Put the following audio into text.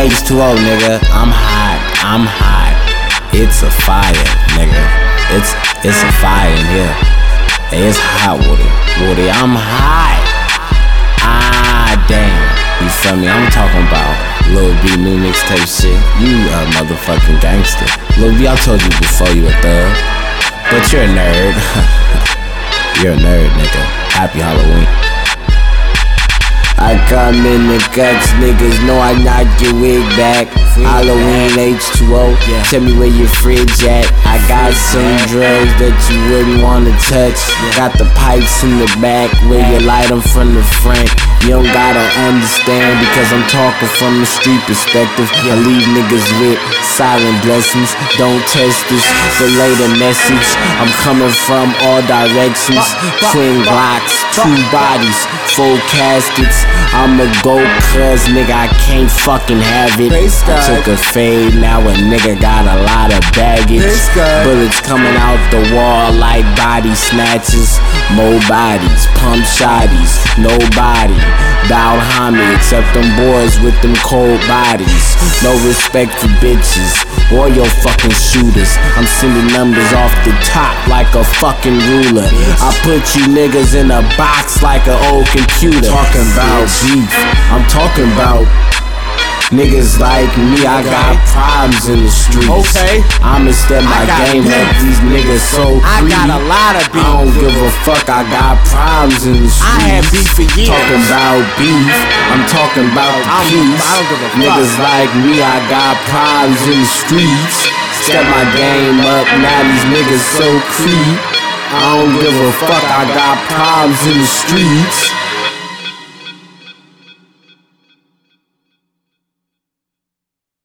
H2O, nigga. I'm hot. I'm hot. It's a fire, nigga. It's a fire in here. Hey, it's hot, Woody. I'm hot. Ah, damn. You feel me? I'm talking about Lil B new mixtape shit. You a motherfucking gangster. Lil B, I told you before you a thug, but you're a nerd. You're a nerd, nigga. Happy Halloween. I come in the guts, niggas know I knock your wig back. Halloween H2O, tell me where your fridge at. I got some drugs that you wouldn't wanna touch. Got the pipes in the back where you light them from the front. You don't gotta understand because I'm talking from the street perspective. I leave niggas with silent blessings. Don't test this, relay the message. I'm coming from all directions. Twin Glocks, 2 bodies, 4 caskets. I'ma go cuz nigga I can't fucking have it. I took a fade, now a nigga got a lot of baggage. Bullets coming out the wall like body snatches. More bodies, pump shotties, nobody bowed homie except them boys with them cold bodies. No respect for bitches or your fucking shooters. I'm sending numbers off the top like a fucking ruler. I put you niggas in a box like an old computer. Talking about beef, I'm talking about niggas like me. I got problems in the streets. Okay, I'ma step my game up. These niggas so free. I got a lot of beef. I don't give a fuck. I got problems in the streets. I had beef for years. Talking about beef, I'm talking about peace. I don't give a fuck. Niggas like me, I got problems in the streets. Step my game up. Now these niggas so creep. I don't give a fuck. I got problems in the streets.